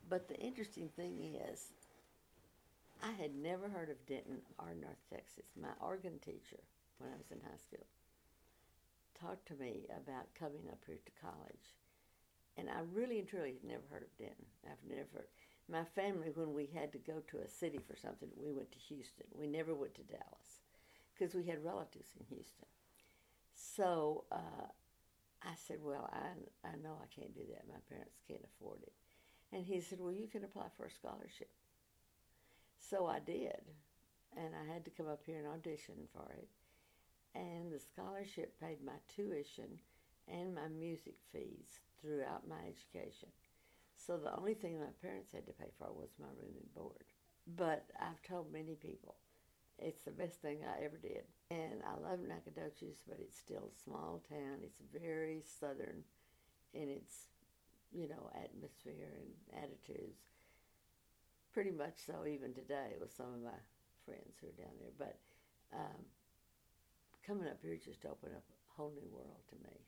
But the interesting thing is, I had never heard of Denton or North Texas. My organ teacher, when I was in high school, talked to me about coming up here to college. And I really and truly had never heard of Denton. I've never. My family, when we had to go to a city for something, we went to Houston. We never went to Dallas because we had relatives in Houston. So I said, well, I know I can't do that. My parents can't afford it. And he said, well, you can apply for a scholarship. So I did. And I had to come up here and audition for it. And the scholarship paid my tuition and my music fees throughout my education. So the only thing my parents had to pay for was my room and board. But I've told many people it's the best thing I ever did. And I love Nacogdoches, but it's still a small town. It's very southern in its, atmosphere and attitudes. Pretty much so even today with some of my friends who are down there. But coming up here just opened up a whole new world to me.